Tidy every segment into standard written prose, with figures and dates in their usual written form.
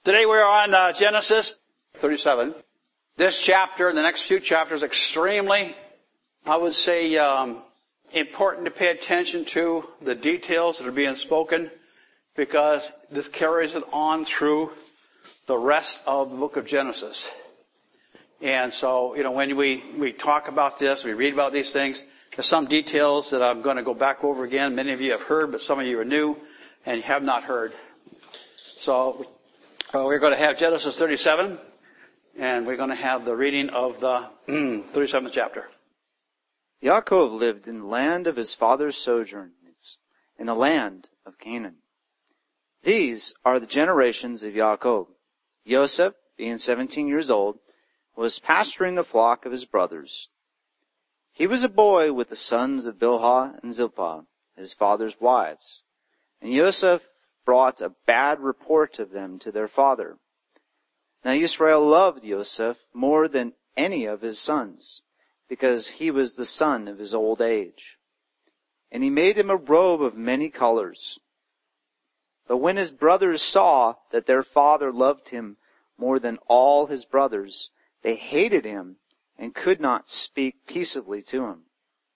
Today we're on Genesis 37. This chapter and the next few chapters extremely, I would say, important to pay attention to the details that are being spoken, because this carries it on through the rest of the book of Genesis. And so, when we talk about this, we read about these things, there's some details that I'm going to go back over again. Many of you have heard, but some of you are new and have not heard. So we're going to have Genesis 37, and we're going to have the reading of the 37th chapter. Yaakov lived in the land of his father's sojournings, in the land of Canaan. These are the generations of Yaakov. Joseph, being 17 years old, was pasturing the flock of his brothers. He was a boy with the sons of Bilhah and Zilpah, his father's wives. And Joseph brought a bad report of them to their father. Now Israel loved Joseph more than any of his sons, because he was the son of his old age. And he made him a robe of many colors. But when his brothers saw that their father loved him more than all his brothers, they hated him and could not speak peaceably to him.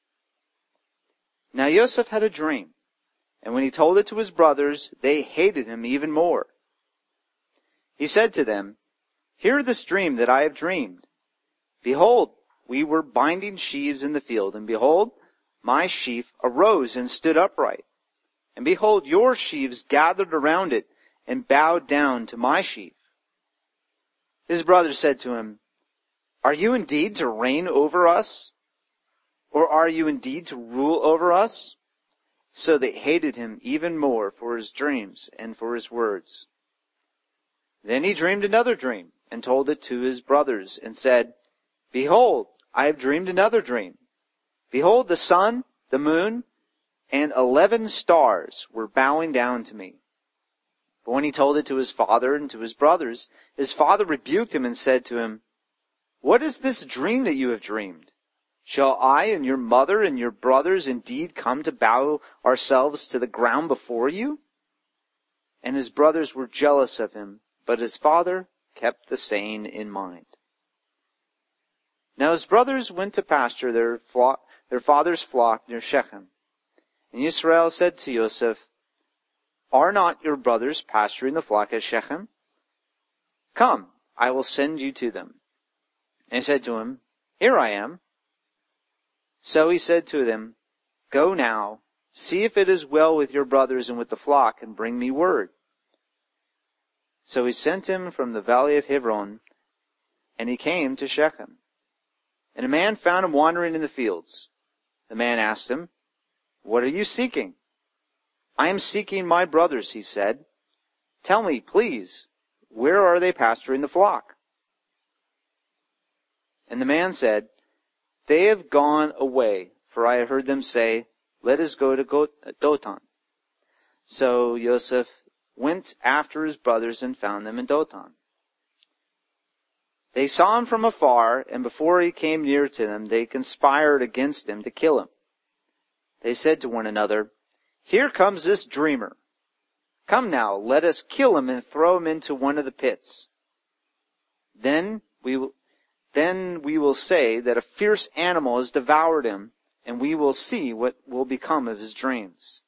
Now Joseph had a dream, and when he told it to his brothers, they hated him even more. He said to them, "Hear this dream that I have dreamed. Behold, we were binding sheaves in the field, and behold, my sheaf arose and stood upright. And behold, your sheaves gathered around it and bowed down to my sheaf." His brothers said to him, "Are you indeed to reign over us? Or are you indeed to rule over us?" So they hated him even more for his dreams and for his words. Then he dreamed another dream and told it to his brothers and said, "Behold, I have dreamed another dream. Behold, the sun, the moon, and 11 stars were bowing down to me." But when he told it to his father and to his brothers, his father rebuked him and said to him, "What is this dream that you have dreamed? Shall I and your mother and your brothers indeed come to bow ourselves to the ground before you?" And his brothers were jealous of him, but his father kept the saying in mind. Now his brothers went to pasture their father's flock near Shechem. And Israel said to Joseph, "Are not your brothers pasturing the flock at Shechem? Come, I will send you to them." And he said to him, "Here I am." So he said to them, "Go now, see if it is well with your brothers and with the flock, and bring me word." So he sent him from the valley of Hebron, and he came to Shechem. And a man found him wandering in the fields. The man asked him, "What are you seeking?" "I am seeking my brothers," he said. "Tell me, please, where are they pasturing the flock?" And the man said, "They have gone away, for I heard them say, 'Let us go to Dothan.'" So Joseph went after his brothers and found them in Dothan. They saw him from afar, and before he came near to them, they conspired against him to kill him. They said to one another, "Here comes this dreamer. Come now, let us kill him and throw him into one of the pits. Then we will say that a fierce animal has devoured him, and we will see what will become of his dreams."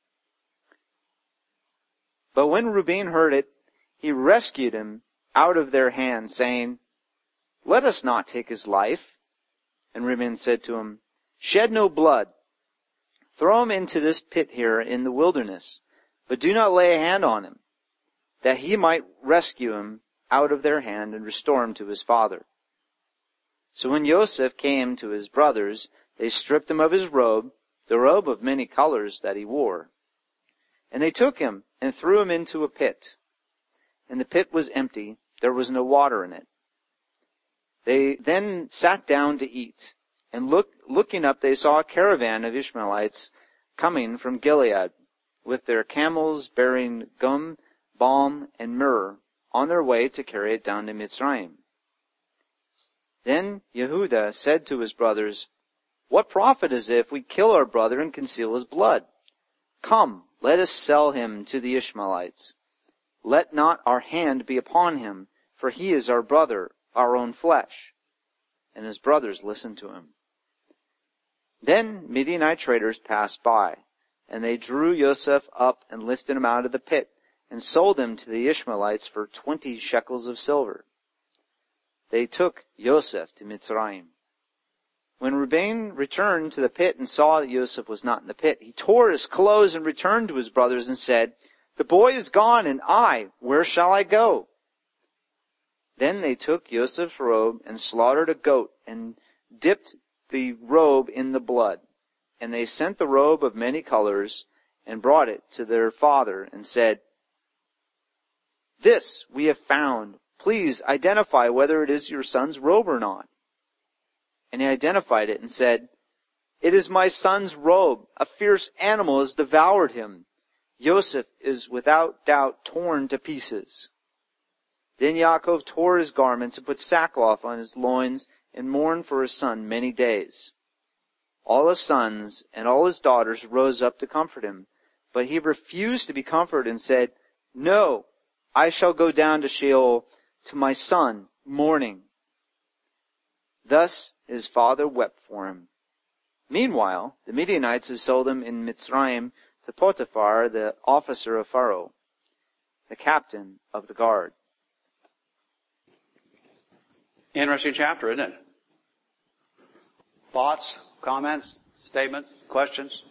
But when Reuben heard it, he rescued him out of their hand, saying, "Let us not take his life." And Reuben said to him, "Shed no blood. Throw him into this pit here in the wilderness, but do not lay a hand on him, that he might rescue him out of their hand and restore him to his father." So when Joseph came to his brothers, they stripped him of his robe, the robe of many colors that he wore. And they took him and threw him into a pit. And the pit was empty, there was no water in it. They then sat down to eat. And looking up, they saw a caravan of Ishmaelites coming from Gilead, with their camels bearing gum, balm, and myrrh, on their way to carry it down to Mitzrayim. Then Yehudah said to his brothers, "What profit is it if we kill our brother and conceal his blood? Come, let us sell him to the Ishmaelites, let not our hand be upon him, for he is our brother, our own flesh. And his brothers listened to him. Then Midianite traders passed by, and they drew Yosef up and lifted him out of the pit, and sold him to the Ishmaelites for 20 shekels of silver. They took Yosef to Mitzrayim. When Reuben returned to the pit and saw that Yosef was not in the pit, he tore his clothes and returned to his brothers and said, "The boy is gone, and where shall I go?" Then they took Yosef's robe and slaughtered a goat and dipped the robe in the blood. And they sent the robe of many colors and brought it to their father and said, "This we have found. Please identify whether it is your son's robe or not." And he identified it and said, "It is my son's robe. A fierce animal has devoured him. Yosef is without doubt torn to pieces." Then Yaakov tore his garments and put sackcloth on his loins and mourned for his son many days. All his sons and all his daughters rose up to comfort him, but he refused to be comforted and said, "No, I shall go down to Sheol to my son, mourning." Thus his father wept for him. Meanwhile, the Midianites had sold him in Mitzrayim to Potiphar, the officer of Pharaoh, the captain of the guard. Interesting chapter, isn't it? Thoughts, comments, statements, questions?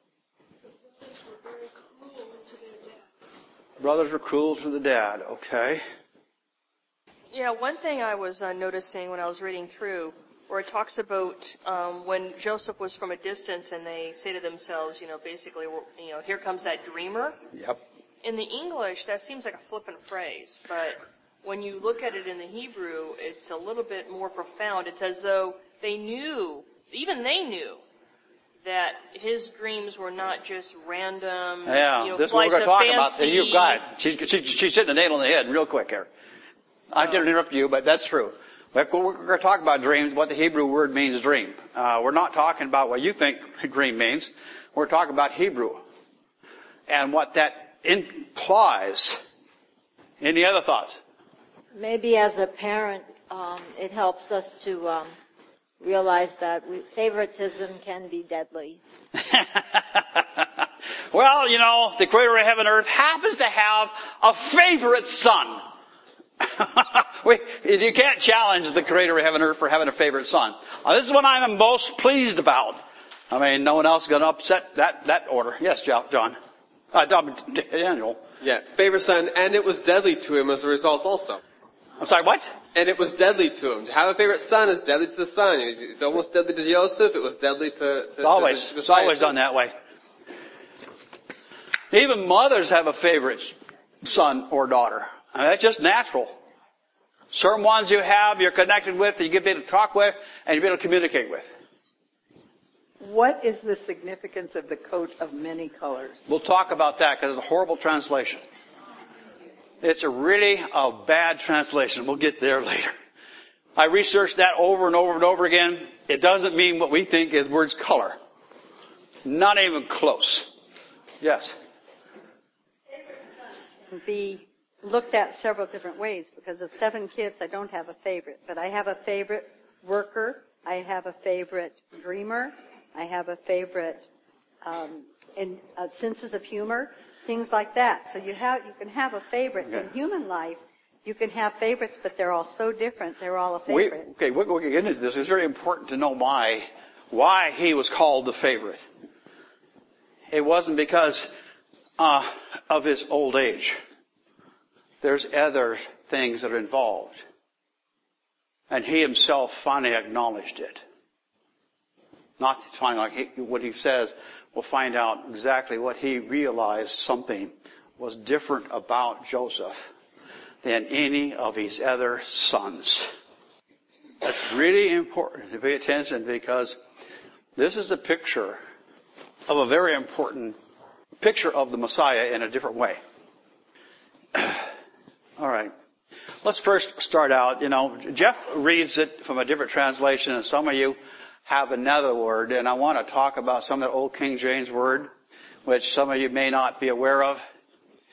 Brothers were cruel to the dad. Okay. Yeah, one thing I was noticing when I was reading through, where it talks about when Joseph was from a distance and they say to themselves, basically, here comes that dreamer. Yep. In the English, that seems like a flippant phrase, but when you look at it in the Hebrew, it's a little bit more profound. It's as though they knew, even they knew, that his dreams were not just random, this is what we're flights going to of talk fancy. about. You've got it. She's hitting the nail on the head real quick here. I didn't interrupt you, but that's true. We're going to talk about dreams, what the Hebrew word means dream. We're not talking about what you think dream means. We're talking about Hebrew and what that implies. Any other thoughts? Maybe as a parent, it helps us to realize that favoritism can be deadly. Well, the creator of heaven and earth happens to have a favorite son. You can't challenge the creator of heaven and earth for having a favorite son. This is what I'm most pleased about. I mean, no one else is going to upset that order. Yes, John. Daniel. Yeah, favorite son, and it was deadly to him as a result also. I'm sorry, what? And it was deadly to him. To have a favorite son is deadly to the son. It's almost deadly to Joseph. It was deadly to it's always done that way. Even mothers have a favorite son or daughter. I mean, that's just natural. Certain ones you're connected with, you get able to talk with, and you're able to communicate with. What is the significance of the coat of many colors? We'll talk about that because it's a horrible translation. It's really a bad translation. We'll get there later. I researched that over and over and over again. It doesn't mean what we think is words color. Not even close. Yes. Be looked at several different ways because of 7 kids, I don't have a favorite, but I have a favorite worker. I have a favorite dreamer. I have a favorite senses of humor, things like that. So you can have a favorite in human life. You can have favorites, but they're all so different. They're all a favorite. We're going to get into this. It's very important to know why he was called the favorite. It wasn't because of his old age. There's other things that are involved. And he himself finally acknowledged it. Not finally, what he says, we'll find out exactly what he realized something was different about Joseph than any of his other sons. That's really important to pay attention because this is a picture of a very important picture of the Messiah in a different way. All right. Let's first start out. Jeff reads it from a different translation, and some of you have another word, and I want to talk about some of the old King James word, which some of you may not be aware of.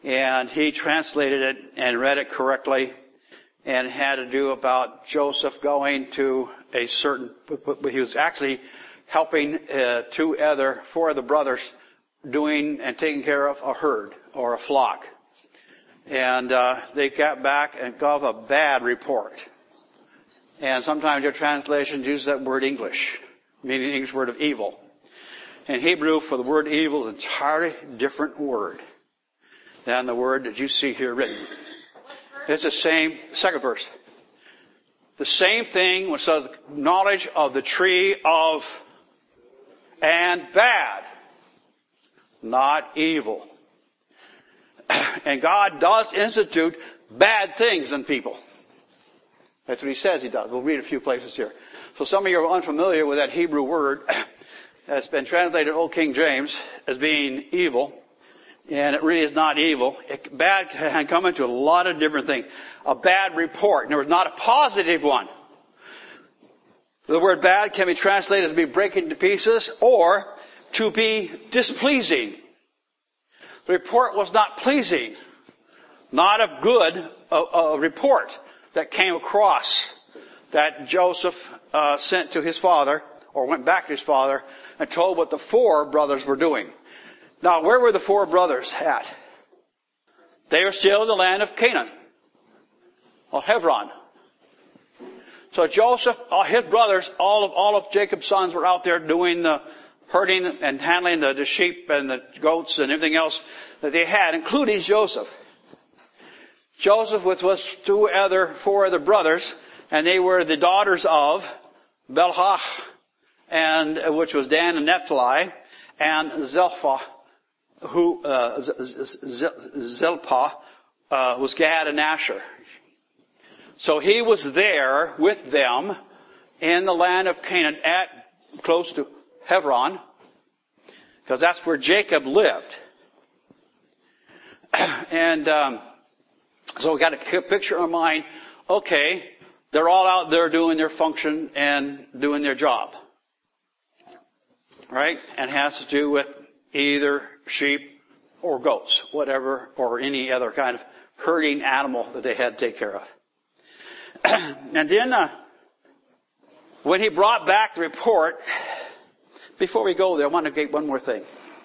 And he translated it and read it correctly, and it had to do about Joseph going to a certain, he was actually helping four other brothers doing and taking care of a herd or a flock. And they got back and gave a bad report. And sometimes your translations use that word English, meaning the English word of evil. In Hebrew, for the word evil, is an entirely different word than the word that you see here written. It's the same, second verse. The same thing which says knowledge of the tree of and bad, not evil. And God does institute bad things in people. That's what he says he does. We'll read a few places here. So some of you are unfamiliar with that Hebrew word that's been translated in Old King James as being evil. And it really is not evil. Bad can come into a lot of different things. A bad report. In other words, not a positive one. The word bad can be translated as to be breaking to pieces or to be displeasing. The report was not pleasing. Not of good a report that came across that Joseph sent to his father, or went back to his father, and told what the four brothers were doing. Now, where were the four brothers at? They were still in the land of Canaan, or Hebron. So Joseph, his brothers, all of Jacob's sons were out there doing the herding and handling the sheep and the goats and everything else that they had, including Joseph. Joseph with four other brothers, and they were the daughters of Bilhah, which was Dan and Naphtali, and Zilpah, was Gad and Asher. So he was there with them in the land of Canaan close to Hebron, because that's where Jacob lived. And so we got a picture in our mind. Okay, they're all out there doing their function and doing their job. Right? And it has to do with either sheep or goats, whatever, or any other kind of herding animal that they had to take care of. And then, when he brought back the report, before we go there, I want to get one more thing.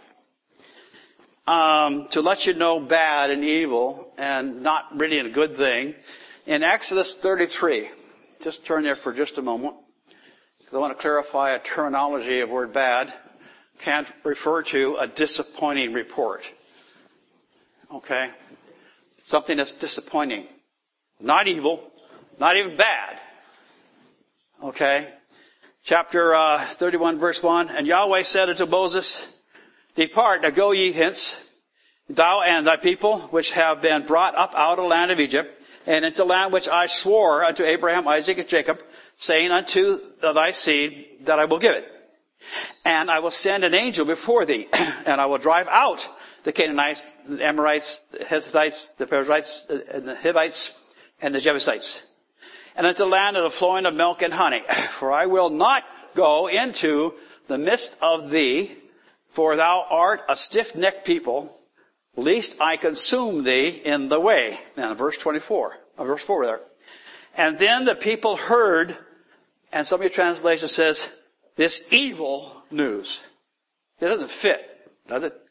To let you know bad and evil, and not really a good thing. In Exodus 33, just turn there for just a moment, because I want to clarify a terminology of word bad. Can't refer to a disappointing report. Okay? Something that's disappointing. Not evil. Not even bad. Okay? Chapter 31, verse 1. And Yahweh said unto Moses, Depart, now go ye hence, thou and thy people, which have been brought up out of the land of Egypt, and into the land which I swore unto Abraham, Isaac, and Jacob, saying unto thy seed that I will give it. And I will send an angel before thee, and I will drive out the Canaanites, the Amorites, the Hittites, the Perizzites, and the Hivites, and the Jebusites, and into the land of the flowing of milk and honey. For I will not go into the midst of thee, for thou art a stiff-necked people, lest I consume thee in the way. Now, verse 4 there. And then the people heard, and some of your translations says, this evil news. It doesn't fit, does it?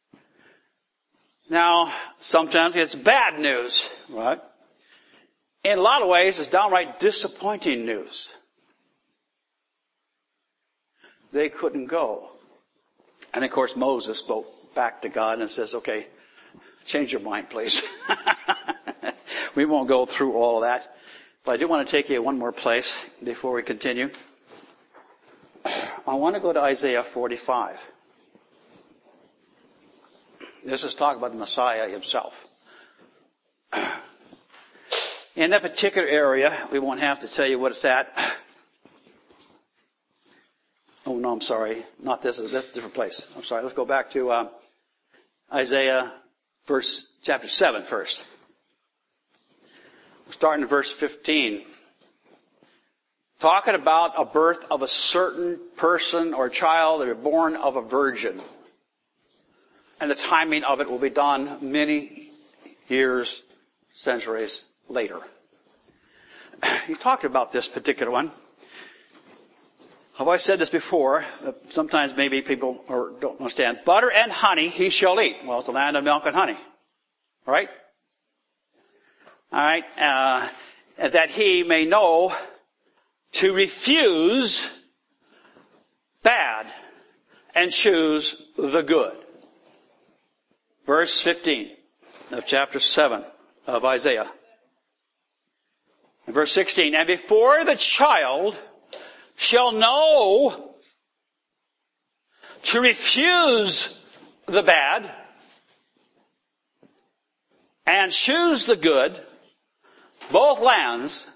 Now, sometimes it's bad news, right? In a lot of ways, it's downright disappointing news. They couldn't go. And of course, Moses spoke back to God and says, okay, change your mind, please. We won't go through all of that. But I do want to take you one more place before we continue. I want to go to Isaiah 45. This is talking about the Messiah himself. In that particular area, we won't have to tell you what it's at. Oh, no, I'm sorry. Not this. That's a different place. I'm sorry. Let's go back to Isaiah chapter 7 first. We're starting in verse 15. Talking about a birth of a certain person or child that are born of a virgin. And the timing of it will be done many years, centuries later. He talked about this particular one. Have I said this before? Sometimes maybe people don't understand. Butter and honey he shall eat. Well, it's the land of milk and honey. Right? All right. That he may know to refuse bad and choose the good. Verse 15 of chapter 7 of Isaiah. Verse 16, and before the child shall know to refuse the bad and choose the good, both lands,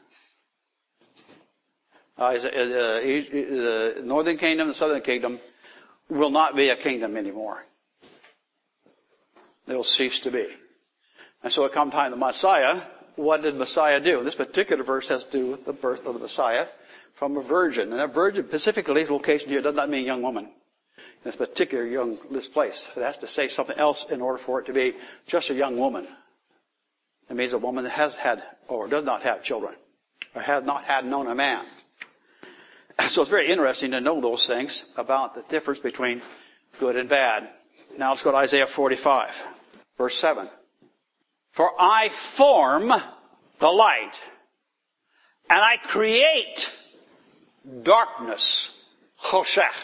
the northern kingdom, the southern kingdom, will not be a kingdom anymore. They'll cease to be. And so at come time the Messiah, what did Messiah do? This particular verse has to do with the birth of the Messiah from a virgin. And that virgin, specifically, the location here does not mean young woman. In this particular this place. It has to say something else in order for it to be just a young woman. It means a woman that has had, or does not have children, or has not had known a man. So it's very interesting to know those things about the difference between good and bad. Now let's go to Isaiah 45, verse 7. For I form the light, and I create darkness, choshech.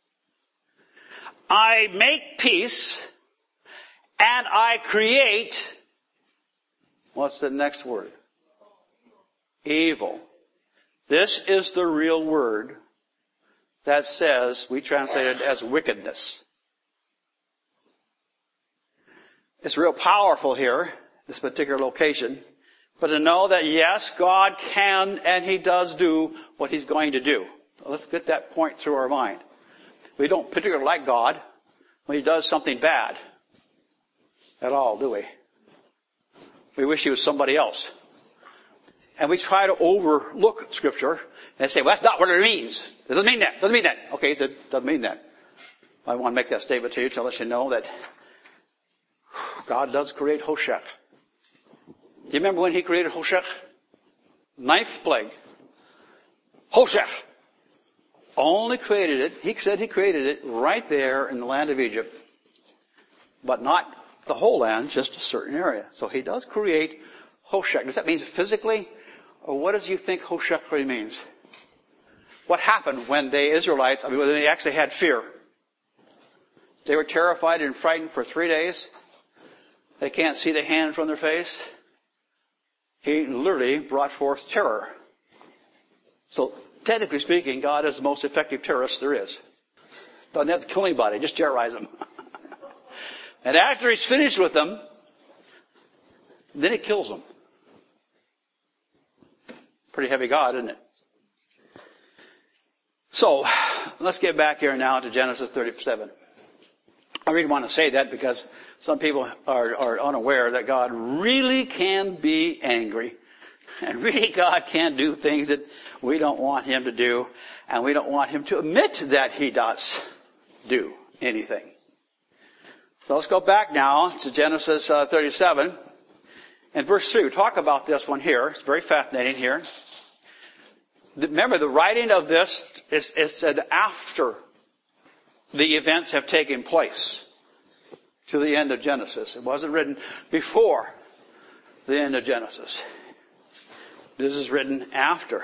I make peace, and I create, what's the next word? Evil. This is the real word that says, we translate it as wickedness. It's real powerful here, this particular location. But to know that yes, God can and He does do what He's going to do. Let's get that point through our mind. We don't particularly like God when He does something bad at all, do we? We wish He was somebody else. And we try to overlook Scripture and say, well, that's not what it means. It doesn't mean that. Doesn't mean that. Okay, that doesn't mean that. I want to make that statement to you to let you know that God does create Hoshech. Do you remember when He created Hoshech? 9th plague. Hoshech. Only created it. He said He created it right there in the land of Egypt. But not the whole land, just a certain area. So He does create Hoshech. Does that mean physically? Or what does you think Hoshech really means? What happened when the Israelites, when they actually had fear? They were terrified and frightened for 3 days. They can't see the hand from their face. He literally brought forth terror. So, technically speaking, God is the most effective terrorist there is. Doesn't have to kill anybody, just terrorize them. And after He's finished with them, then He kills them. Pretty heavy God, isn't it? So, let's get back here now to Genesis 37. I really want to say that because some people are unaware that God really can be angry. And really God can do things that we don't want Him to do. And we don't want Him to admit that He does do anything. So let's go back now to Genesis 37. And verse 3, we talk about this one here. It's very fascinating here. Remember, the writing of this is said after the events have taken place to the end of Genesis. It wasn't written before the end of Genesis. This is written after.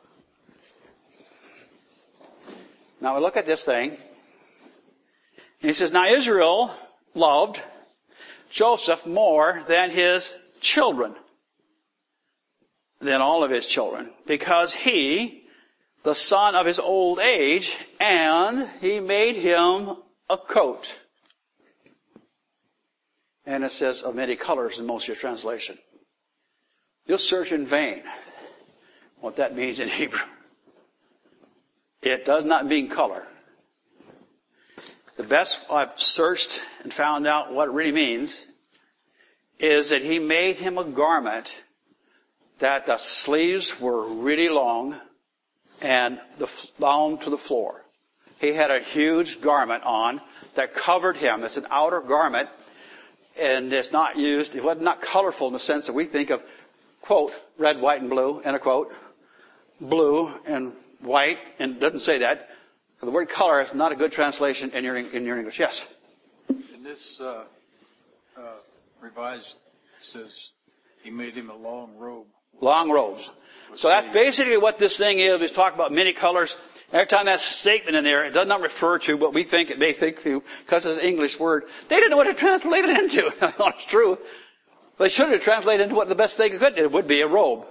Now we look at this thing. And he says, now Israel loved Joseph more than his children, than all of his children, because he, the son of his old age, and he made him a coat. And it says of many colors in most of your translation. You'll search in vain what that means in Hebrew. It does not mean color. The best I've searched and found out what it really means is that he made him a garment that the sleeves were really long and down to the floor. He had a huge garment on that covered him. It's an outer garment and it's not used, it was not colorful in the sense that we think of, quote, red, white, and blue, end of quote, blue and white, and it doesn't say that. The word color is not a good translation in your English. Yes? In this revised, it says he made him a long robe. Long robes. So that's basically what this thing is. We talk about many colors. Every time that statement in there, it does not refer to what we think it may think to, because it's an English word. They didn't know what to translate it into. That's true. They should have translated into what the best they could. It would be a robe.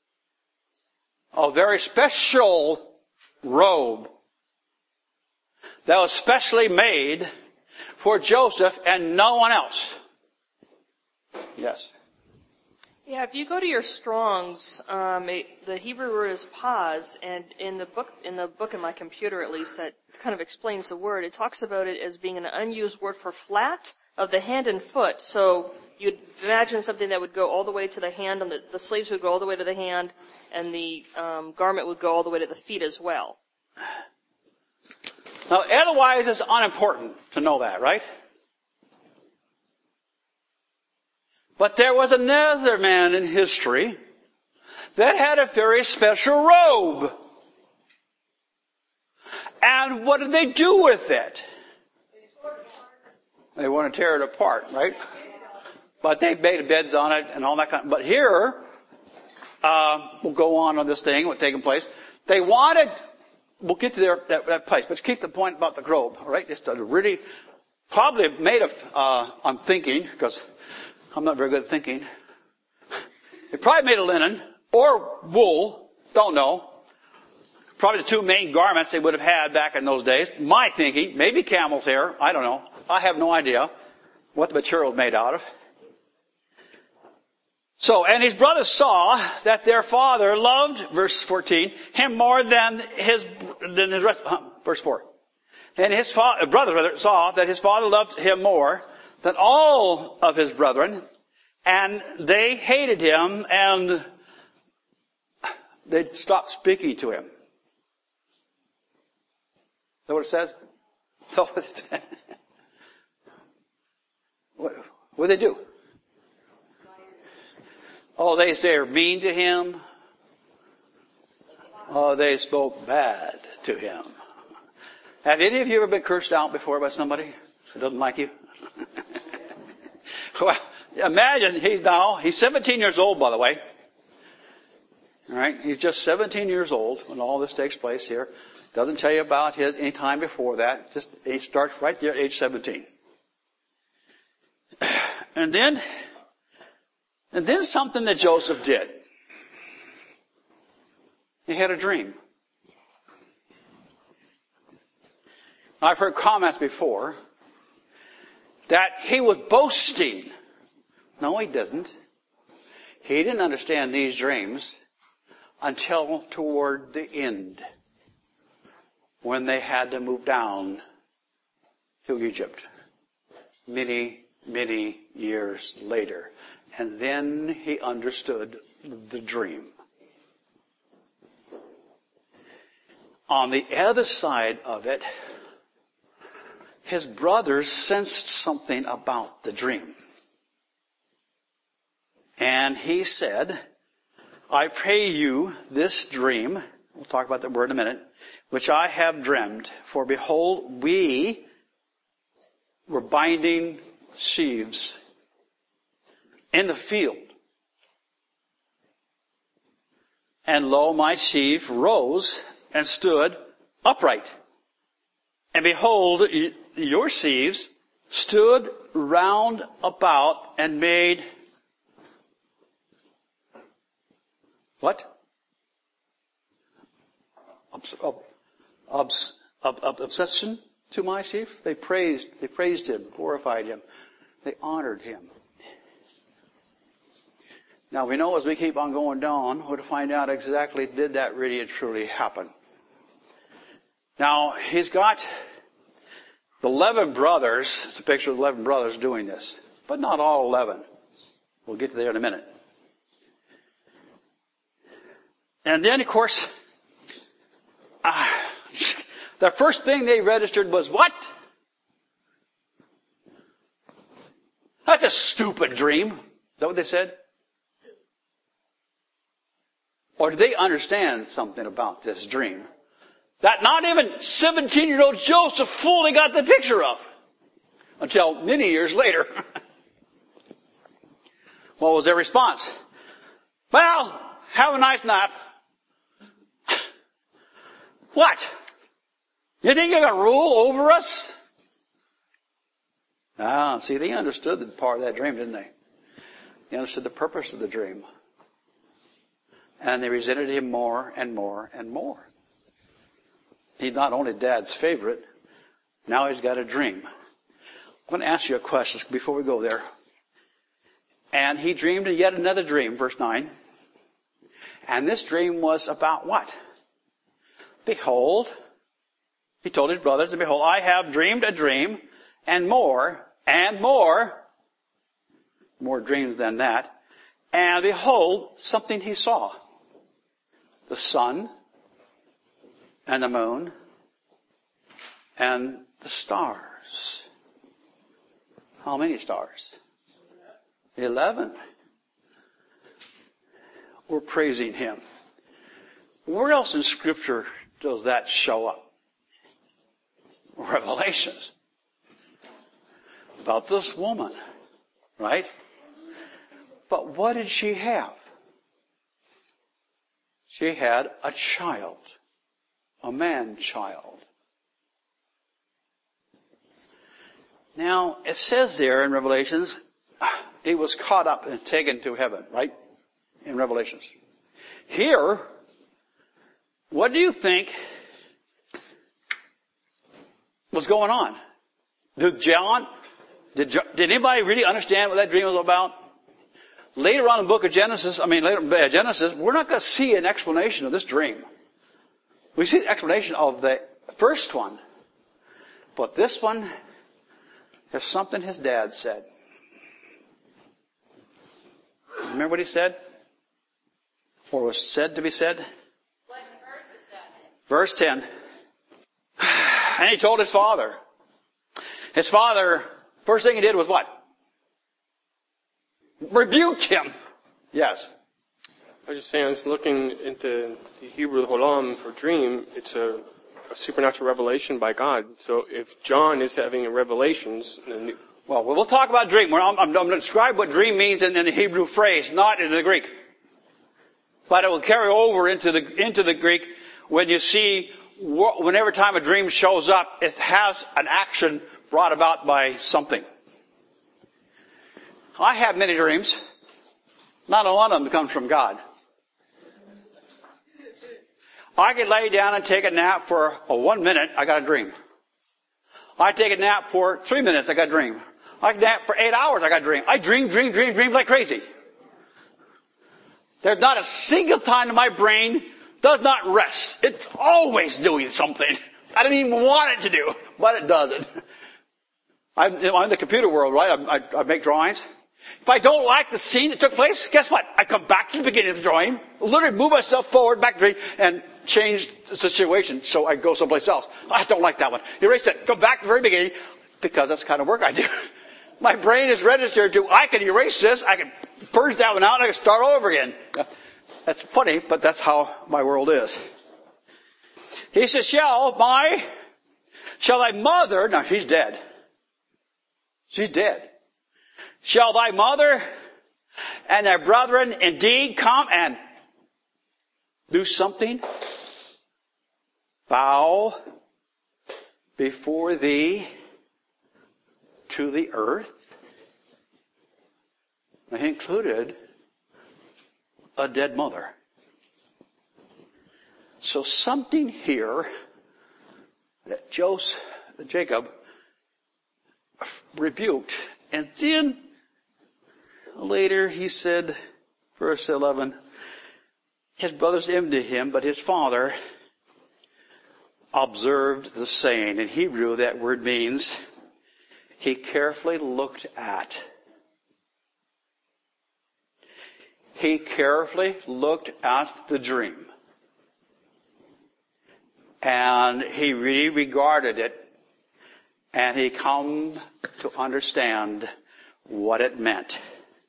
A very special robe that was specially made for Joseph and no one else. Yes. Yeah, if you go to your Strong's, the Hebrew word is paz, and in the book in my computer at least, that kind of explains the word. It talks about it as being an unused word for flat of the hand and foot. So you'd imagine something that would go all the way to the hand, and the sleeves would go all the way to the hand, and the garment would go all the way to the feet as well. Now, otherwise it's unimportant to know that, right? But there was another man in history that had a very special robe. And what did they do with it? They want to tear it apart, right? But they made beds on it and all that kind of. But here, we'll go on this thing, what's taking place. They wanted, we'll get to that place, but keep the point about the robe, all right? It's a really, probably made of, I'm thinking, because I'm not very good at thinking. It probably made of linen or wool. Don't know. Probably the two main garments they would have had back in those days. My thinking, maybe camel's hair. I don't know. I have no idea what the material was made out of. So, and his brothers saw that their father loved, verse 14, him more than his rest. Verse 4. And his brothers saw that his father loved him more than all of his brethren, and they hated him, and they stopped speaking to him. Is that what it says? What did they do? Oh, they were mean to him. Oh, they spoke bad to him. Have any of you ever been cursed out before by somebody who doesn't like you? Well, imagine he's 17 years old, by the way. All right, he's just 17 years old when all this takes place here. Doesn't tell you about any time before that. Just he starts right there at age 17. And then something that Joseph did. He had a dream. I've heard comments before that he was boasting. No, he doesn't. He didn't understand these dreams until toward the end, when they had to move down to Egypt. Many, many years later. And then he understood the dream. On the other side of it, his brothers sensed something about the dream. And he said, I pray you this dream, we'll talk about that word in a minute, which I have dreamed, for behold, we were binding sheaves in the field. And lo, my sheaf rose and stood upright. And behold, your sheaves stood round about and made what? Obsession to my sheaf? They praised him, glorified him. They honored him. Now we know as we keep on going down, we're to find out exactly did that really and truly happen. Now he's got the 11 brothers, it's a picture of 11 brothers doing this, but not all 11. We'll get to there in a minute. And then of course, the first thing they registered was what? That's a dream? Is that what they said? Or did they understand something about this dream that not even 17-year-old Joseph fully got the picture of until many years later? What was their response? Well, have a nice nap. What? You think you're going to rule over us? See, they understood the part of that dream, didn't they? They understood the purpose of the dream. And they resented him more and more and more. He's not only Dad's favorite, now he's got a dream. I'm going to ask you a question before we go there. And he dreamed yet another dream, verse 9. And this dream was about what? Behold, he told his brothers, and behold, I have dreamed a dream, and more dreams than that. And behold, something he saw. The sun, and the moon, and the stars. How many stars? 11. We're praising him. Where else in Scripture does that show up? Revelations. About this woman, right? But what did she have? She had a child. A man-child. Now, it says there in Revelations, he was caught up and taken to heaven, right? In Revelations. Here, what do you think was going on? Did anybody really understand what that dream was about? Later on in the book of Genesis, we're not going to see an explanation of this dream. We see an explanation of the first one. But this one, there's something his dad said. Remember what he said? Or was said to be said? What verse is that? Verse 10. And he told his father. His father, first thing he did was what? Rebuked him. Yes. I was just saying, I was looking into the Hebrew Holam for dream. It's a supernatural revelation by God. So if John is having revelations, then well, we'll talk about dream. I'm going to describe what dream means in the Hebrew phrase, not in the Greek. But it will carry over into the Greek when you see, whenever time a dream shows up, it has an action brought about by something. I have many dreams. Not a lot of them comes from God. I could lay down and take a nap for 1 minute, I got a dream. I take a nap for 3 minutes, I got a dream. I can nap for 8 hours, I got a dream. I dream like crazy. There's not a single time that my brain does not rest. It's always doing something. I don't even want it to do, but it does it. I'm in the computer world, right? I make drawings. If I don't like the scene that took place, guess what? I come back to the beginning of the drawing, literally move myself forward, back to the and change the situation so I go someplace else. I don't like that one. Erase it. Go back to the very beginning because that's the kind of work I do. My brain is registered to, I can erase this, I can purge that one out, and I can start all over again. That's funny, but that's how my world is. He says, shall thy mother, now she's dead. She's dead. Shall thy mother and thy brethren indeed come and do something? Bow before thee to the earth? Now, he included a dead mother. So something here that Jacob rebuked, and then later he said, verse 11, his brothers envied him, but his father observed the saying. In Hebrew, that word means he carefully looked at. He carefully looked at the dream. And he really regarded it. And he come to understand what it meant.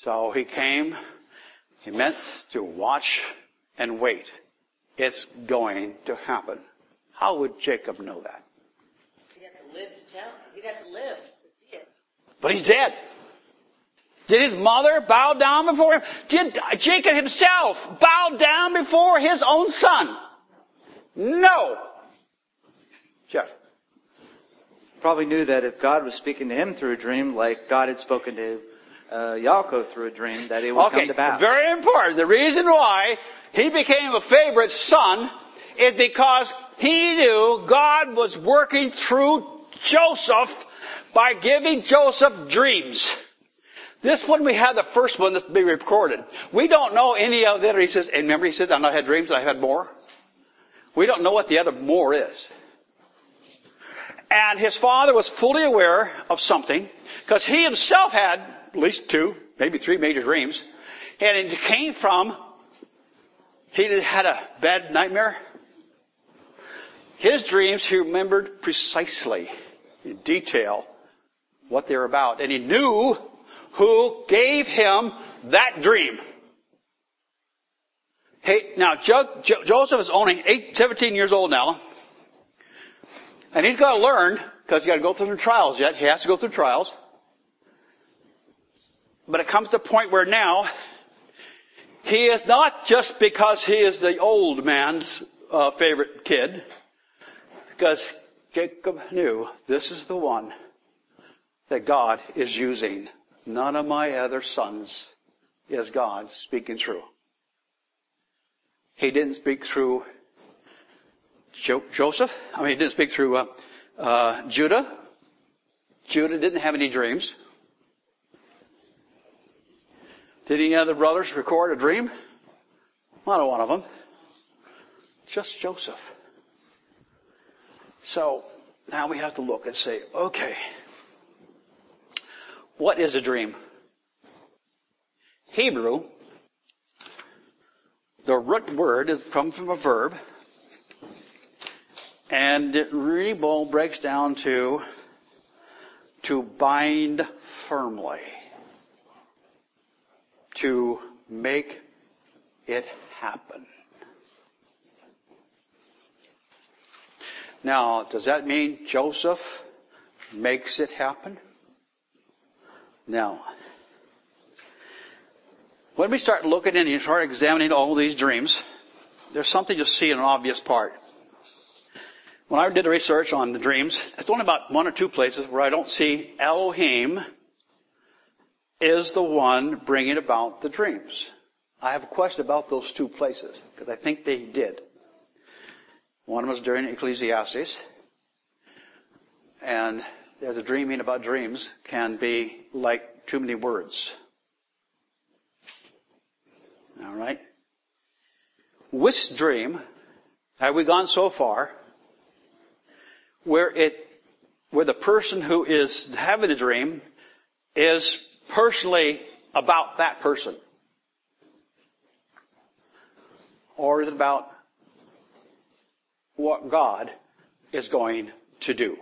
So he came. He meant to watch and wait. It's going to happen. How would Jacob know that? He'd have to live to tell. He'd have to live to see it. But he's dead. Did his mother bow down before him? Did Jacob himself bow down before his own son? No. Jeff. Probably knew that if God was speaking to him through a dream, like God had spoken to Yaakov through a dream, that it would come to pass. Very important. The reason why he became a favorite son is because he knew God was working through Joseph by giving Joseph dreams. This one, we had the first one that's being recorded. We don't know any of the other. He says, and remember he said, I had dreams and I had more. We don't know what the other more is. And his father was fully aware of something, because he himself had at least 2, maybe 3 major dreams. And it came from, he had a bad nightmare. His dreams, he remembered precisely, in detail, what they were about. And he knew who gave him that dream. Hey, now Joseph is only 17 years old now. And he's got to learn, because he's got to go through the trials yet. He has to go through trials. But it comes to a point where now, he is not just because he is the old man's favorite kid. Because Jacob knew this is the one that God is using. None of my other sons is God speaking through. He didn't speak through Joseph. He didn't speak through Judah. Judah didn't have any dreams. Did any other brothers record a dream? Not one of them. Just Joseph. So now we have to look and say, okay, what is a dream? Hebrew, the root word comes from a verb, and it really breaks down to bind firmly, to make it happen. Now, does that mean Joseph makes it happen? No. When we start looking and you start examining all these dreams, there's something to see in an obvious part. When I did the research on the dreams, it's only about 1 or 2 places where I don't see Elohim is the one bringing about the dreams. I have a question about those 2 places, because I think they did. One was during Ecclesiastes, and there's a dreaming about dreams can be like too many words. All right? Which dream have we gone so far where the person who is having the dream is personally about that person? Or is it about what God is going to do?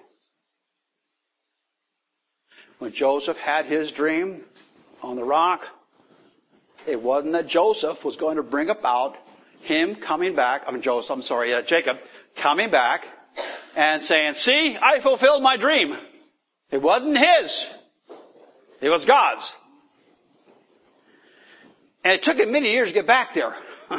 When Joseph had his dream on the rock, it wasn't that Joseph was going to bring about him coming back, Jacob coming back and saying, see, I fulfilled my dream. It wasn't his. It was God's. And it took him many years to get back there.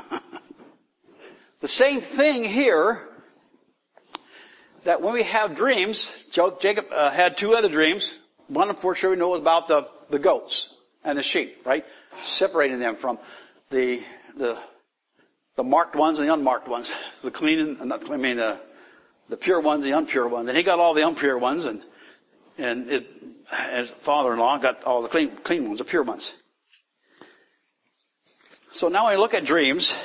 The same thing here, that when we have dreams, Jacob had 2 other dreams. One, for sure, we know about the goats and the sheep, right? Separating them from the marked ones and the unmarked ones. The pure ones, the impure ones. And he got all the impure ones, and his father-in-law got all the clean ones, the pure ones. So now when we look at dreams,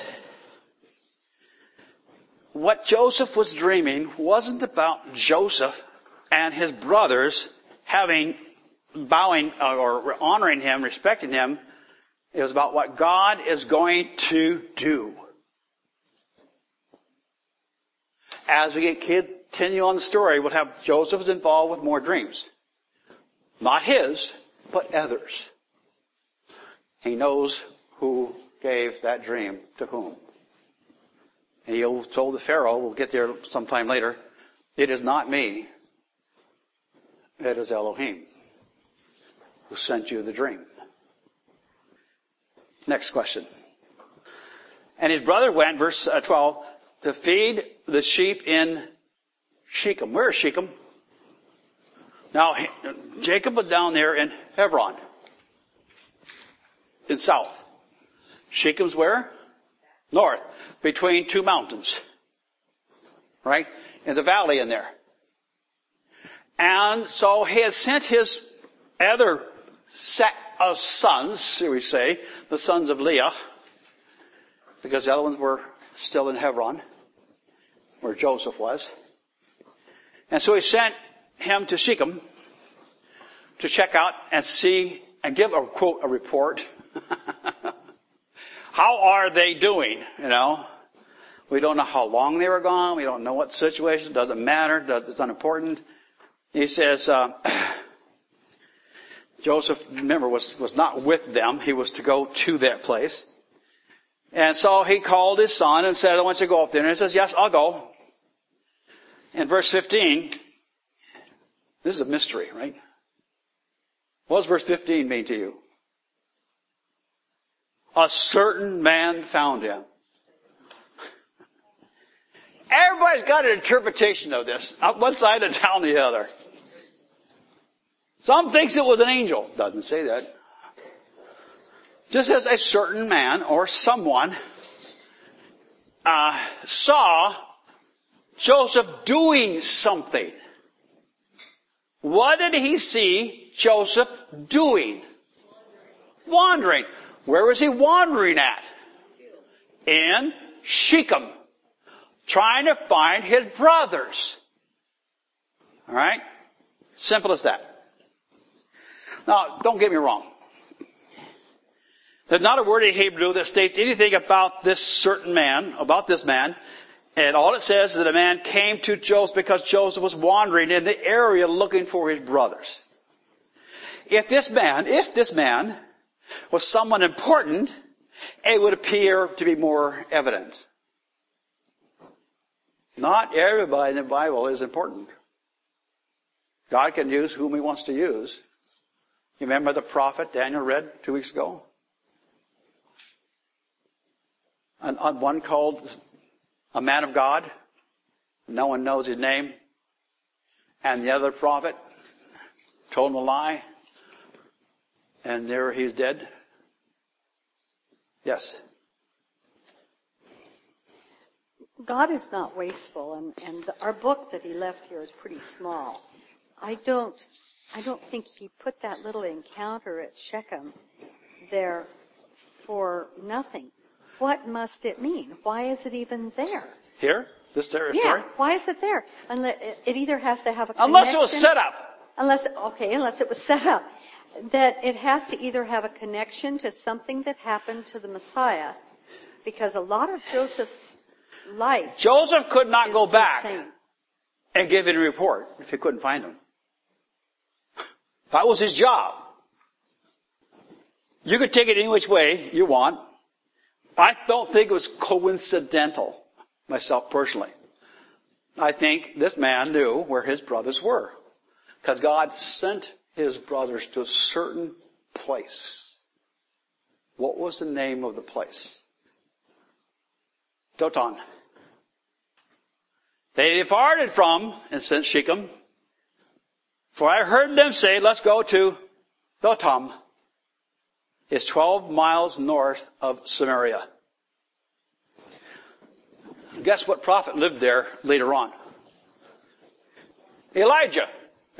what Joseph was dreaming wasn't about Joseph and his brothers bowing or honoring him, respecting him. It was about what God is going to do. As we continue on the story, we'll have Joseph is involved with more dreams. Not his, but others. He knows who gave that dream to whom. And he told the Pharaoh, we'll get there sometime later, it is not me. It is Elohim who sent you the dream. Next question. And his brother went, verse 12, to feed the sheep in Shechem. Where is Shechem? Now, Jacob was down there in Hebron, in south. Shechem's where? North, between two mountains. Right? In the valley in there. And so he had sent his other set of sons, shall we say, the sons of Leah, because the other ones were still in Hebron, where Joseph was. And so he sent him to Shechem to check out and see and give a quote, a report. How are they doing? You know, we don't know how long they were gone. We don't know what situation. Doesn't matter. It's unimportant. He says, Joseph, remember, was not with them. He was to go to that place. And so he called his son and said, I want you to go up there. And he says, yes, I'll go. In verse 15, this is a mystery, right? What does verse 15 mean to you? A certain man found him. Everybody's got an interpretation of this, up one side and down the other. Some thinks it was an angel. Doesn't say that. Just as a certain man or someone saw Joseph doing something. What did he see Joseph doing? Wandering. Where was he wandering at? In Shechem. Trying to find his brothers. All right? Simple as that. Now, don't get me wrong. There's not a word in Hebrew that states anything about this certain man, about this man. And all it says is that a man came to Joseph because Joseph was wandering in the area looking for his brothers. If this man was someone important, it would appear to be more evident. Not everybody in the Bible is important. God can use whom he wants to use. You remember the prophet Daniel read 2 weeks ago? And one called a man of God. No one knows his name. And the other prophet told him a lie. And there he's dead. Yes. God is not wasteful, and our book that he left here is pretty small. I don't think he put that little encounter at Shechem there for nothing. What must it mean? Why is it even there? Here? This story? Yeah, why is it there? It either has to have a connection. Unless it was set up. Unless it was set up. That it has to either have a connection to something that happened to the Messiah, because a lot of Joseph's life. Joseph could not go back insane. And give it a report if he couldn't find him. That was his job. You could take it any which way you want. I don't think it was coincidental, myself personally. I think this man knew where his brothers were. Because God sent his brothers to a certain place. What was the name of the place? Dothan. They departed from, and sent Shechem. For I heard them say, let's go to Dothan. It's 12 miles north of Samaria. Guess what prophet lived there later on? Elijah.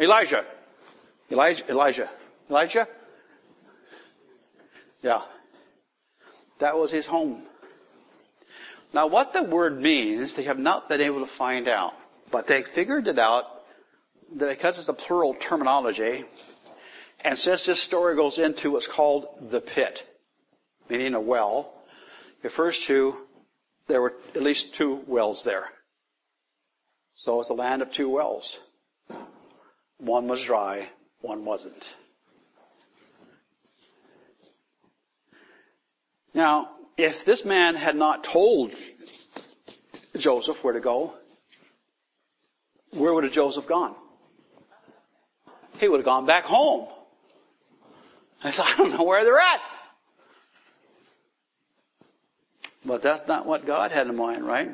Yeah. That was his home. Now what the word means, they have not been able to find out. But they figured it out that because it's a plural terminology, and since this story goes into what's called the pit, meaning a well, refers to there were at least 2 wells there. So it's a land of 2 wells. One was dry, one wasn't. Now, if this man had not told Joseph where to go, where would have Joseph gone? He would have gone back home. I said, I don't know where they're at. But that's not what God had in mind, right?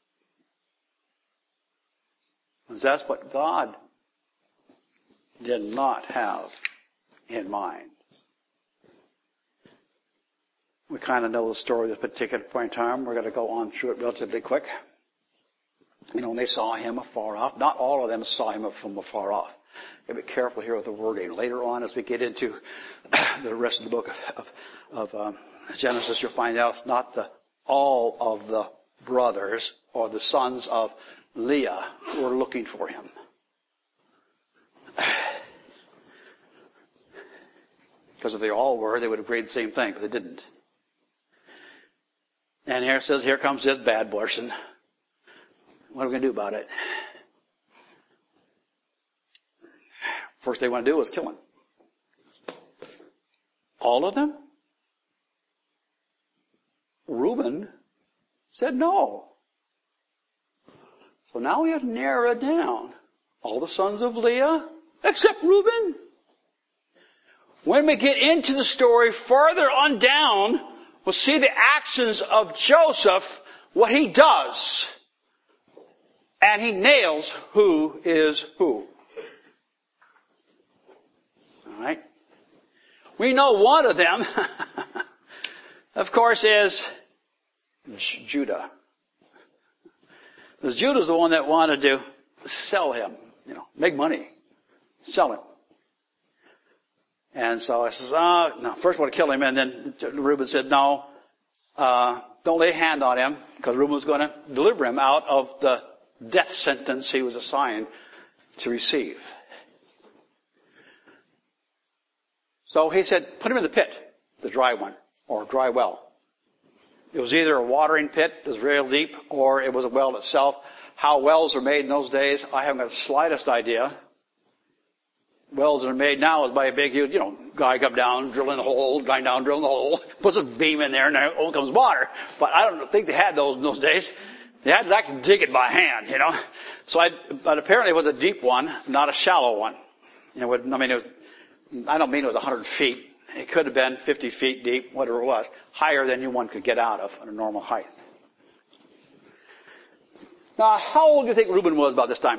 That's what God did not have in mind. We kind of know the story at this particular point in time. We're going to go on through it relatively quick. When they saw him afar off, not all of them saw him from afar off. You be careful here with the wording. Later on, as we get into the rest of the book of Genesis, you'll find out it's not all of the brothers or the sons of Leah who were looking for him. Because if they all were, they would have agreed the same thing, but they didn't. And here it says, here comes this bad portion. What are we going to do about it? First they want to do is kill him. All of them? Reuben said no. So now we have to narrow it down. All the sons of Leah, except Reuben. When we get into the story farther on down, we'll see the actions of Joseph, what he does. And he nails who is who. Alright? We know one of them, of course, is Judah. Because Judah's the one that wanted to sell him, make money, sell him. And so I says, no, first I want to kill him. And then Reuben said, no, don't lay a hand on him, because Reuben was going to deliver him out of the death sentence he was assigned to receive. So he said, put him in the pit, the dry one, or dry well. It was either a watering pit, it was real deep, or it was a well itself. How wells are made in those days, I haven't got the slightest idea. Wells that are made now is by a big, huge, guy come down, drilling the hole, guy down, drilling the hole, puts a beam in there, and there comes water. But I don't think they had those in those days. They had to actually dig it by hand, but apparently it was a deep one, not a shallow one. I don't mean it was 100 feet. It could have been 50 feet deep, whatever it was, higher than anyone could get out of at a normal height. Now, how old do you think Reuben was about this time?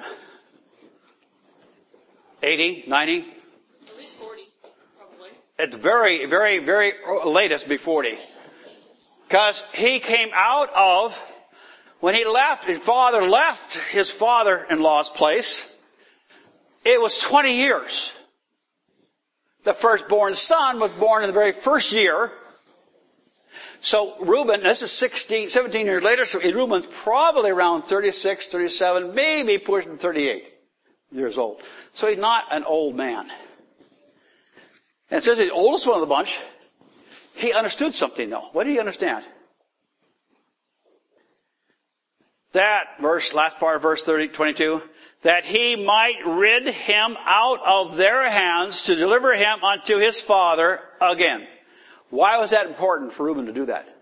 80, 90? At least 40, probably. At the very, very, very latest, be 40. Because he came out of, when he left, his father left his father-in-law's place, it was 20 years. The firstborn son was born in the very first year. So Reuben, this is 17 years later, so Reuben's probably around 36, 37, maybe pushing 38 years old. So he's not an old man. And since he's the oldest one of the bunch, he understood something though. What did he understand? That verse, last part of verse 22, that he might rid him out of their hands to deliver him unto his father again. Why was that important for Reuben to do that?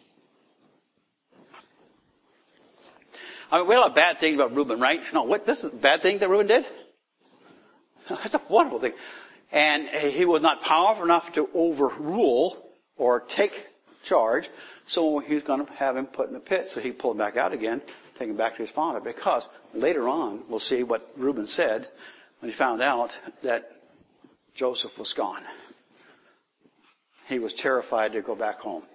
I mean, we have a bad thing about Reuben, right? No, this is a bad thing that Reuben did? That's a wonderful thing. And he was not powerful enough to overrule or take charge, so he's going to have him put in the pit. So he pulled him back out again, take him back to his father, because later on we'll see what Reuben said when he found out that Joseph was gone. He was terrified to go back home.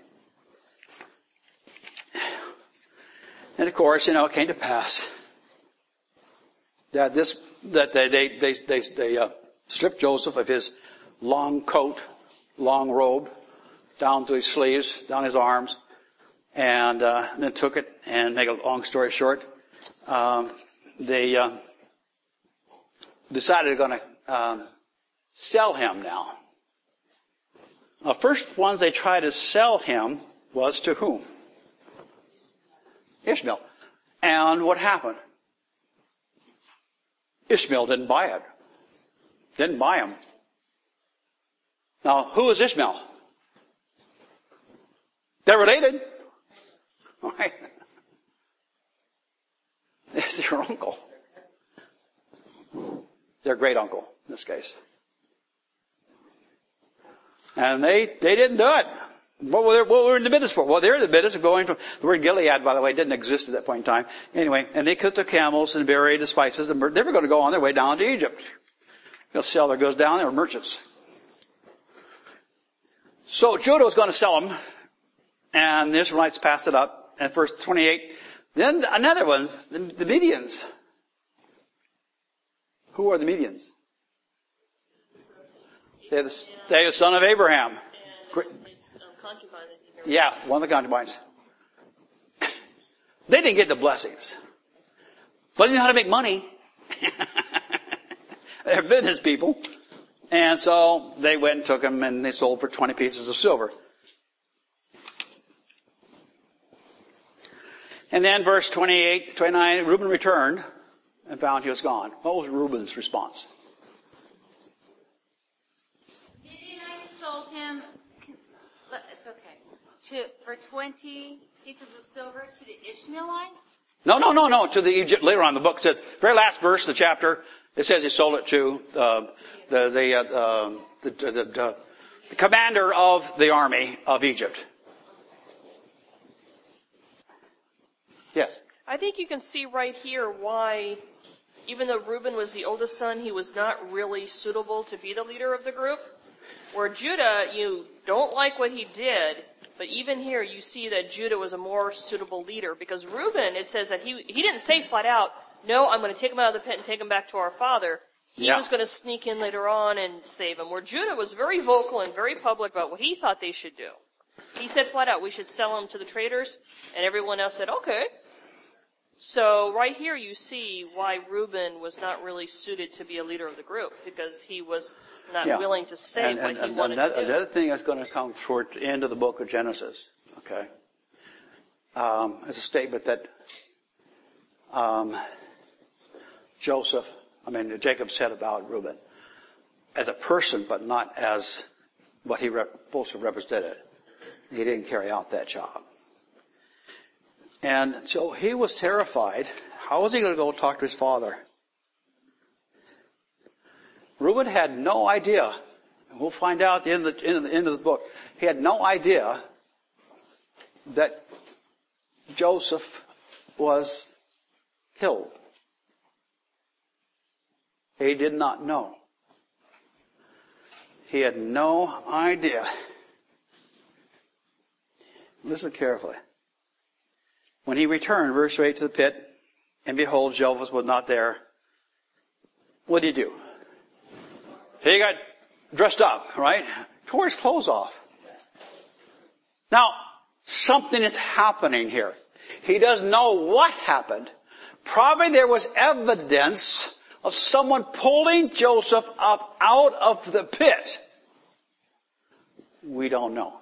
And of course, it came to pass that they stripped Joseph of his long coat, long robe, down to his sleeves, down his arms, and then took it. And make a long story short, they decided they're going to sell him now. The first ones they tried to sell him was to whom? Ishmael. And what happened? Ishmael didn't buy it. Didn't buy him. Now, who is Ishmael? They're related. Right? It's your uncle. Their great uncle, in this case. And they didn't do it. What were in the business for? Well, they're in the business of going from, the word Gilead, by the way, didn't exist at that point in time. Anyway, and they cut their camels and buried the spices, and they were going to go on their way down to Egypt. They'll sell their goods down. They were merchants. So Judah was going to sell them, and the Israelites passed it up. And verse 28, then another one, the Medians. Who are the Medians? They're the son of Abraham. Yeah, one of the concubines. They didn't get the blessings. But they knew how to make money. They're business people. And so they went and took them and they sold for 20 pieces of silver. And then verse 28, 29, Reuben returned and found he was gone. What was Reuben's response? Midianites sold him, it's okay, for 20 pieces of silver to the Ishmaelites? No. To the Egypt. Later on in the book, it says, very last verse of the chapter, it says he sold it to the commander of the army of Egypt. Yes. I think you can see right here why, even though Reuben was the oldest son, he was not really suitable to be the leader of the group. Where Judah, you don't like what he did, but even here you see that Judah was a more suitable leader. Because Reuben, it says that he didn't say flat out, no, I'm going to take him out of the pit and take him back to our father. He was going to sneak in later on and save him. Where Judah was very vocal and very public about what he thought they should do. He said flat out, we should sell him to the traders, and everyone else said, okay. So right here you see why Reuben was not really suited to be a leader of the group, because he was not willing to say what he wanted to do. Another thing that's going to come toward the end of the book of Genesis, okay, is a statement that Jacob said about Reuben as a person, but not as what he supposed to represented. He didn't carry out that job. And so he was terrified. How was he going to go talk to his father? Reuben had no idea. And we'll find out at the end of the book. He had no idea that Joseph was killed. He did not know. He had no idea. Listen carefully. When he returned, verse 8, to the pit, and behold, Joseph was not there, what did he do? He got dressed up, right? Tore his clothes off. Now, something is happening here. He doesn't know what happened. Probably there was evidence of someone pulling Joseph up out of the pit. We don't know.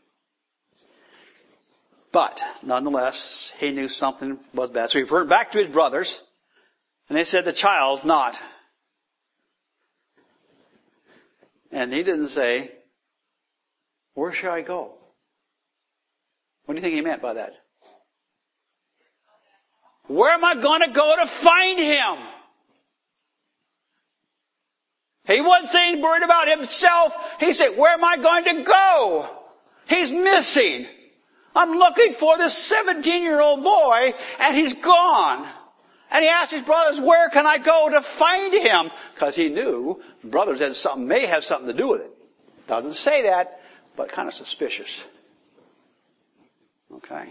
But, nonetheless, he knew something was bad. So he returned back to his brothers, and they said, the child's not. And he didn't say, where shall I go? What do you think he meant by that? Where am I going to go to find him? He wasn't saying worried about himself. He said, where am I going to go? He's missing. I'm looking for this 17-year-old boy, and he's gone. And he asked his brothers, where can I go to find him? Because he knew the brothers may have something to do with it. Doesn't say that, but kind of suspicious. Okay.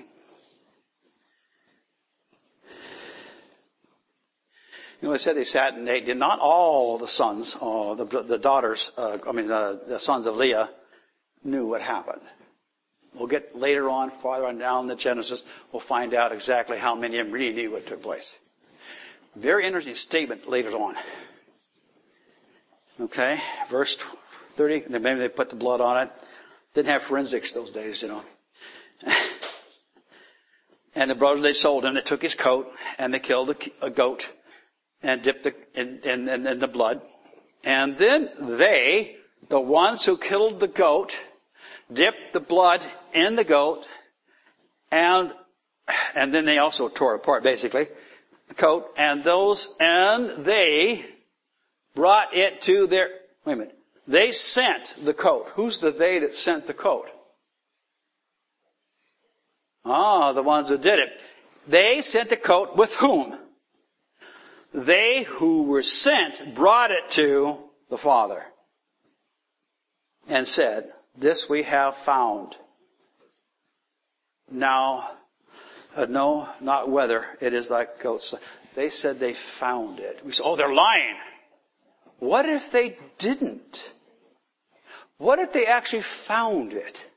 You know, they said they sat and they did not all the sons, the daughters, the sons of Leah knew what happened. We'll get later on, farther on down the Genesis, we'll find out exactly how many of them really knew what took place. Very interesting statement later on. Okay, verse 30, maybe they put the blood on it. Didn't have forensics those days, you know. And the brothers, they sold him, they took his coat, and they killed a goat, and dipped it in the blood. And then they, the ones who killed the goat, dipped the blood in the goat And then they also tore it apart, basically, the coat. And they brought it to their, wait a minute. They sent the coat. Who's the they that sent the coat? The ones that did it. They sent the coat with whom? They who were sent brought it to the father and said, this we have found. Now, no, not whether it is like goats. They said they found it. We said, they're lying. What if they didn't? What if they actually found it?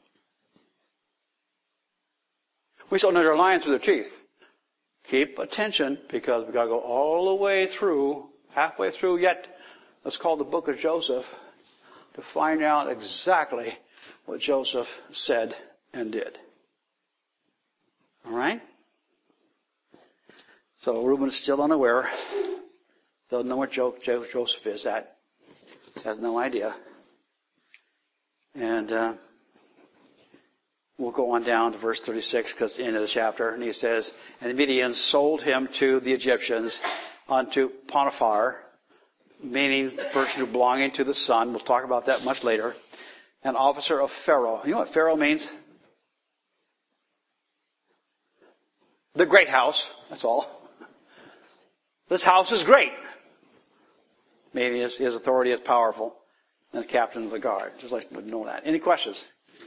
We said, no, they're lying through their teeth. Keep attention, because we've got to go all the way through, halfway through yet. Let's call the book of Joseph to find out exactly what Joseph said and did. All right? So Reuben is still unaware. Doesn't know where Joseph is at. Has no idea. And we'll go on down to verse 36 because it's the end of the chapter. And he says, and the Midians sold him to the Egyptians unto Potiphar, meaning the person who belonging to the son. We'll talk about that much later. An officer of Pharaoh. You know what Pharaoh means? The great house. That's all. This house is great. Meaning his authority is powerful. And the captain of the guard. Just like to know that. Any questions?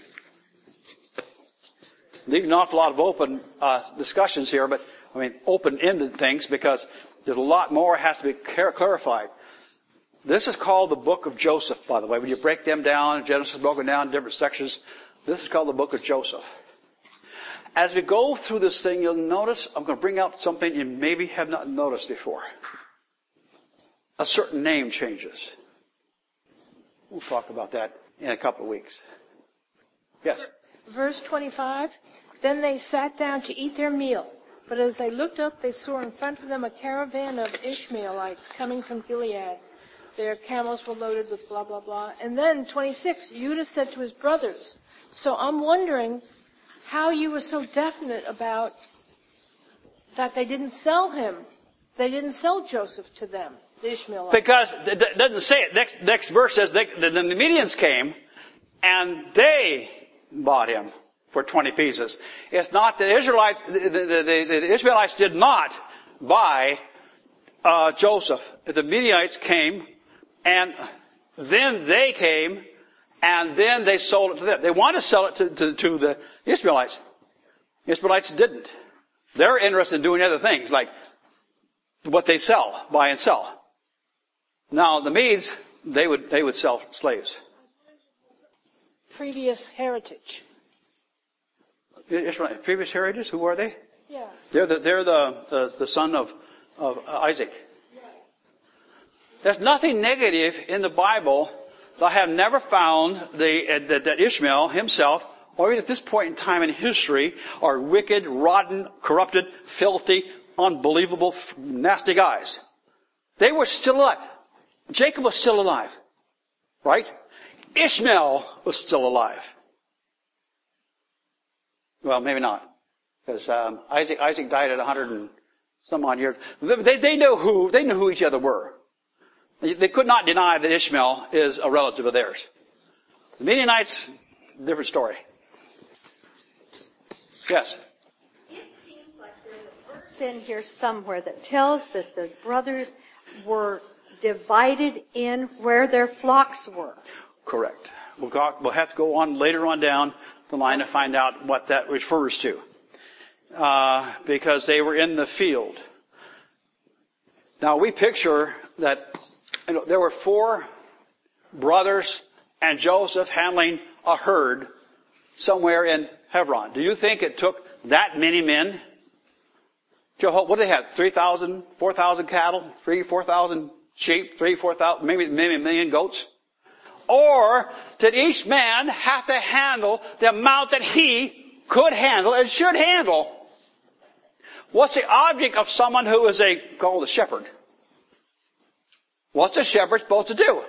Leaving an awful lot of open discussions here, but open-ended things, because there's a lot more has to be clarified. This is called the book of Joseph, by the way. When you break them down, Genesis is broken down in different sections. This is called the book of Joseph. As we go through this thing, you'll notice I'm going to bring out something you maybe have not noticed before. A certain name changes. We'll talk about that in a couple of weeks. Yes? Verse 25, then they sat down to eat their meal. But as they looked up, they saw in front of them a caravan of Ishmaelites coming from Gilead. Their camels were loaded with blah, blah, blah. And then, 26, Judah said to his brothers, so I'm wondering how you were so definite about that they didn't sell him. They didn't sell Joseph to them, the Ishmaelites. Because it doesn't say it. Next verse says the Medians came and they bought him for 20 pieces. It's not the Israelites, the Ishmaelites did not buy Joseph. The Midianites came, and then they came, and then they sold it to them. They wanted to sell it to the Ishmaelites. The Ishmaelites didn't. They're interested in doing other things, like what they sell, buy and sell. Now, the Medes, they would sell slaves. Previous heritage. Previous heritage? Who are they? Yeah. They're the son of Isaac. There's nothing negative in the Bible. I have never found that Ishmael himself, or even at this point in time in history, are wicked, rotten, corrupted, filthy, unbelievable, nasty guys. They were still alive. Jacob was still alive. Right? Ishmael was still alive. Well, maybe not. Because Isaac died at 100 and some odd years. They knew who each other were. They could not deny that Ishmael is a relative of theirs. The Midianites, different story. Yes? It seems like there's a verse in here somewhere that tells that the brothers were divided in where their flocks were. Correct. We'll have to go on later on down the line to find out what that refers to. Because they were in the field. Now we picture that there were 4 brothers and Joseph handling a herd somewhere in Hebron. Do you think it took that many men? What do they have? 3,000, 4,000 cattle? 4,000 sheep? 4,000, maybe a million goats? Or did each man have to handle the amount that he could handle and should handle? What's the object of someone who is called a shepherd? What's a shepherd supposed to do?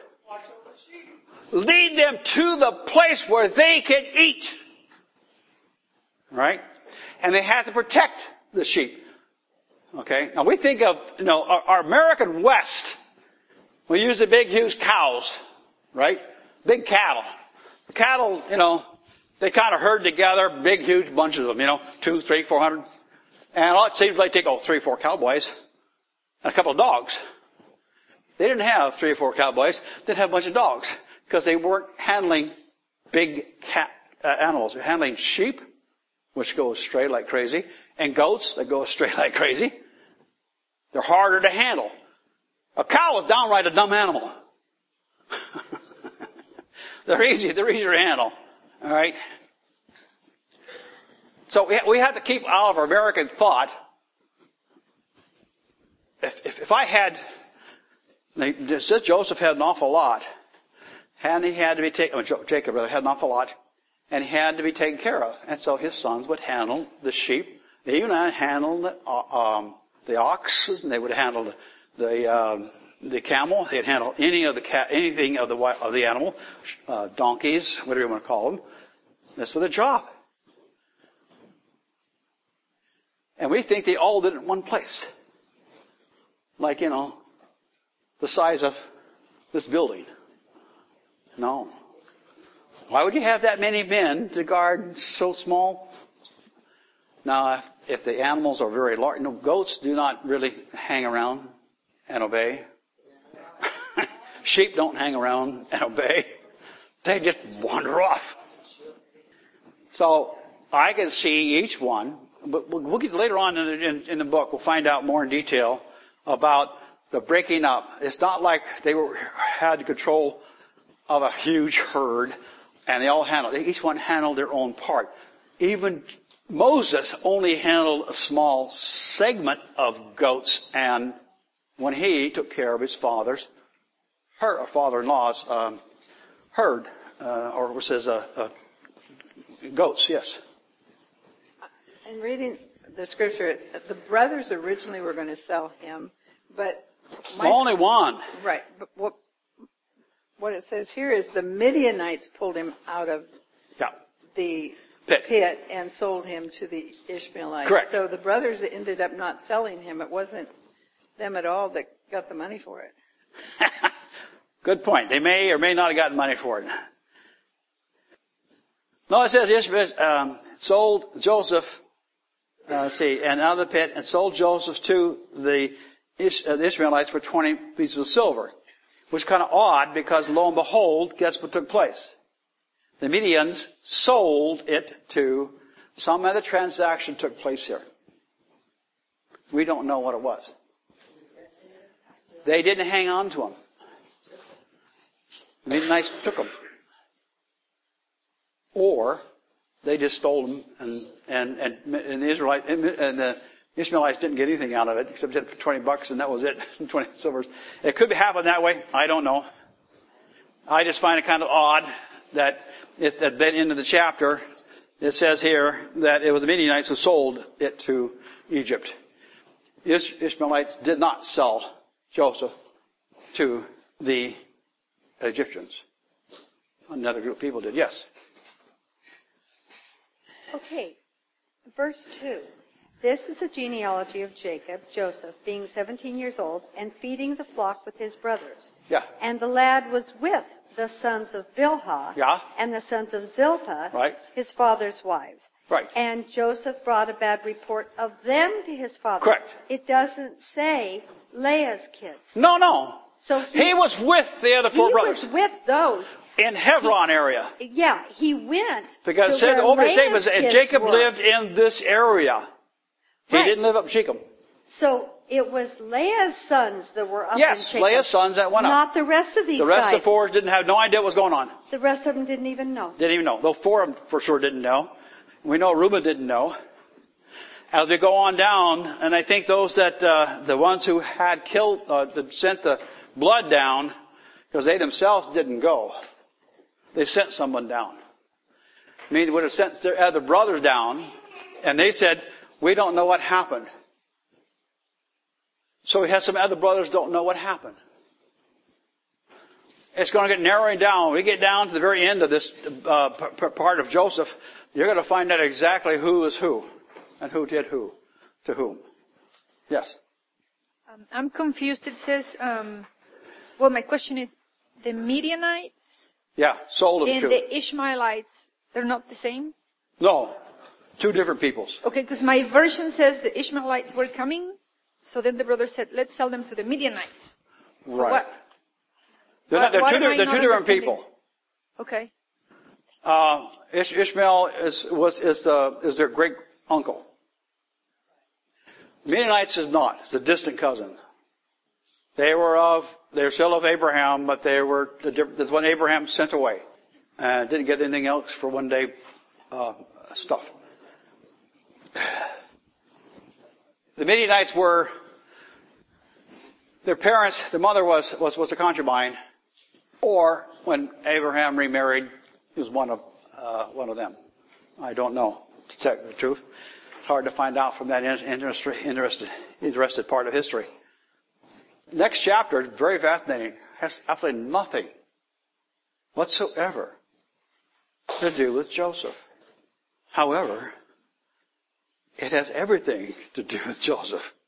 Lead them to the place where they can eat. Right? And they had to protect the sheep. Okay? Now we think of, our American West, we use the big, huge cows, right? Big cattle. The cattle, they kind of herd together, big, huge bunches of them, 200, 300, 400. And it seems like they take 3 or 4 cowboys and a couple of dogs. They didn't have 3 or 4 cowboys. They'd have a bunch of dogs because they weren't handling big animals. They're handling sheep, which go astray like crazy, and goats that go astray like crazy. They're harder to handle. A cow is downright a dumb animal. They're easier to handle. All right. So we have to keep out of our American thought. If I had, it says Joseph had an awful lot, and he had to be taken. Jacob rather had an awful lot, and he had to be taken care of. And so his sons would handle the sheep. They even handled the oxes, and they would handle the camel. They'd handle anything of the animal, donkeys, whatever you want to call them. That's for their job. And we think they all did it in one place. Like, the size of this building. No. Why would you have that many men to guard so small? Now, if the animals are very large, goats do not really hang around and obey. Sheep don't hang around and obey. They just wander off. So, I can see each one, but we'll get later on in the book, we'll find out more in detail about the breaking up. It's not like they had control of a huge herd and each one handled their own part. Even Moses only handled a small segment of goats, and when he took care of his father-in-law's herd, or it says goats, yes. In reading the scripture, the brothers originally were going to sell him, but only one. Right, but what it says here is the Midianites pulled him out of the pit and sold him to the Ishmaelites. Correct. So the brothers ended up not selling him. It wasn't them at all that got the money for it. Good point. They may or may not have gotten money for it. No, it says Ishmael sold Joseph, and out of the pit, and sold Joseph to the Ishmaelites for 20 pieces of silver. Which is kind of odd because, lo and behold, guess what took place? The Medians sold it to some other transaction took place here. We don't know what it was. They didn't hang on to them. The Midianites took them. Or they just stole them, and the Ishmaelites didn't get anything out of it except for $20, and that was it. 20 silvers. It could happen that way. I don't know. I just find it kind of odd that at the end of the chapter, it says here that it was the Midianites who sold it to Egypt. The Ishmaelites did not sell Joseph to the Egyptians. Another group of people did. Yes. Okay, verse 2. This is the genealogy of Jacob, Joseph, being 17 years old and feeding the flock with his brothers. Yeah. And the lad was with the sons of Bilhah and the sons of Zilpah, his father's wives. Right. And Joseph brought a bad report of them to his father. Correct. It doesn't say Leah's kids. No. So he was with the other 4 brothers. He was with those. In Hebron area. Yeah, he went. Because it said the opening statement was Jacob lived in this area. He didn't live up Shechem. So it was Leah's sons that were up in Shechem. Yes, Leah's sons that went up. Not the rest of these guys. The rest of the 4 didn't have no idea what was going on. The rest of them didn't even know. Didn't even know. Though 4 of them for sure didn't know. We know Reuben didn't know. As we go on down, and I think those that, the ones who had killed, that sent the blood down, because they themselves didn't go. They sent someone down. I mean, they would have sent their other brothers down, and they said, we don't know what happened. So we have some other brothers don't know what happened. It's going to get narrowing down. When we get down to the very end of this part of Joseph, you're going to find out exactly who is who. and who did who to whom. Yes. I'm confused. It says, well, my question is, the Midianites Yeah, sold them and to. the Ishmaelites, they're not the same? No, two different peoples. Okay, because my version says the Ishmaelites were coming, so then the brother said, let's sell them to the Midianites. So Right. what? They're Why am I two not different understanding? people. Okay. Ishmael is their great uncle. Midianites is not. It's a distant cousin. They're still of Abraham, but that's when Abraham sent away and didn't get anything else for one day stuff. The Midianites were their parents. The mother was a concubine, or when Abraham remarried, he was one of them. I don't know to tell you the truth. It's hard to find out from that interested part of history. Next chapter is very fascinating. Has absolutely nothing whatsoever to do with Joseph. However, it has everything to do with Joseph.